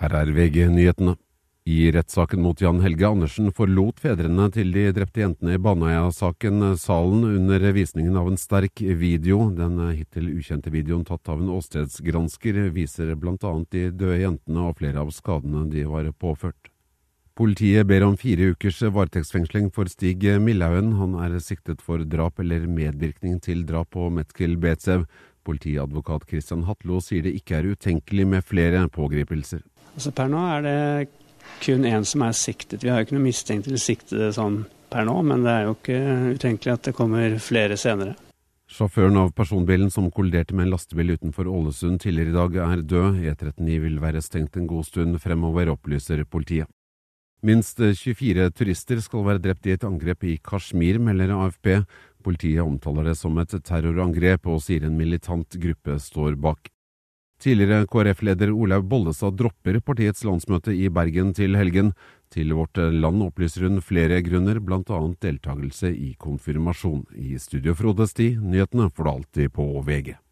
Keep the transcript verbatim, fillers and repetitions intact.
Her er V G-nyhetene. I rettssaken mot Jan Helge Andersen forlot fedrene til de drepte jentene i Baneheia-saken salen under visningen av en sterk video. Den hittil ukjente videoen tatt av en åstedsgransker viser blant annet de døde jentene og flere av skadene de var påført. Politiet ber om fire ukers varetektsfengsling for Stig Millhaugen. Han er siktet for drap eller medvirkning til drap på Metkel Betzev. Politiadvokat Christian Hatlo sier det ikke er utenkelig med flere pågripelser. Altså per nå er det kun en som er siktet. Vi har jo ikke noe mistenkt eller siktede sånn per nå, men det er jo ikke utenkelig at det kommer flere senere. Sjåføren av personbilen som kolliderte med en lastebil utenfor Ålesund tidligere i dag er død. E trettini vil være stengt en god stund fremover, opplyser politiet. Minst tjuefire turister skal være drept i et angrep i Kashmir, melder A F P. Politiet omtaler det som et terrorangrep og sier en militant gruppe står bak. Tidligere K R F-leder Olaug Bollestad dropper partiets landsmøte i Bergen til helgen. Til Vårt Land opplyser hun flere grunner, blant annet deltagelse i konfirmasjon. I studio Frode Sti, nyhetene får du alltid på V G.